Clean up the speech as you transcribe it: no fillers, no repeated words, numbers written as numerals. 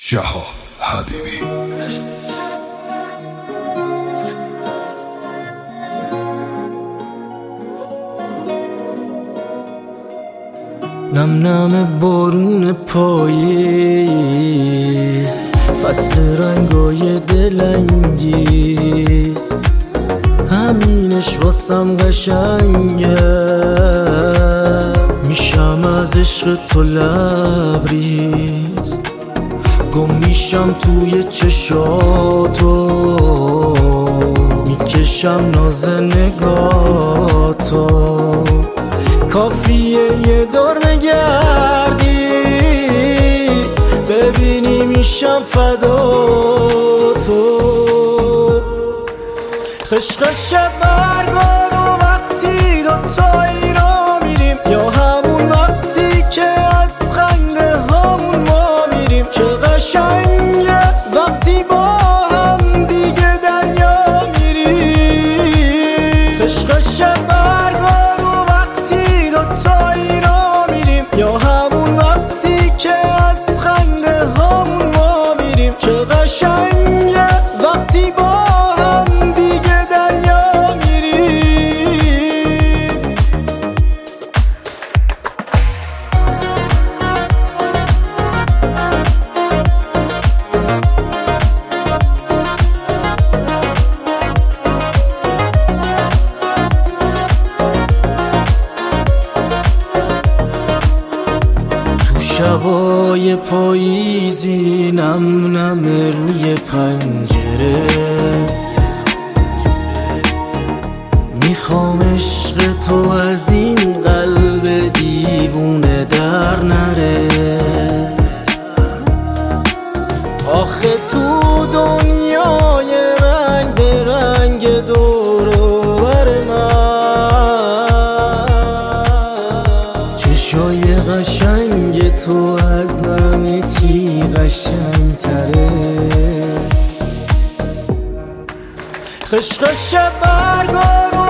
جهاد حبیبی. نم نم بارون پاییز، فصل رنگای دلانگیز، همینش واسم قشنگه. میشم از عشق تو لبریز، گم میشم توی چشاتو، میکشم ناز نگاتو. کافیه یه دور بگردی ببینی میشم فدا تو. خشخش برگا رو وقتی دوتایی را میریم، یا همون وقتی که از خنده هامون ما میریم. چه قشنگه وقتی با هم دیگه دریا میریم. خشخش برگا رو وقتی دوتایی را میریم، یا همون وقتی که از خنده هامون ما میریم. چه قشنگه وقتی با هم دیگه دریا میریم. تو شبای پاییزی نم نم روی پنجره، میخوام عشق تو از این قلب دیوونه در نره. آخه تو دنیای رنگ به رنگ دور و بر من، چشای قشنگ تو از همه چی قشنگتره. خشخش برگا رو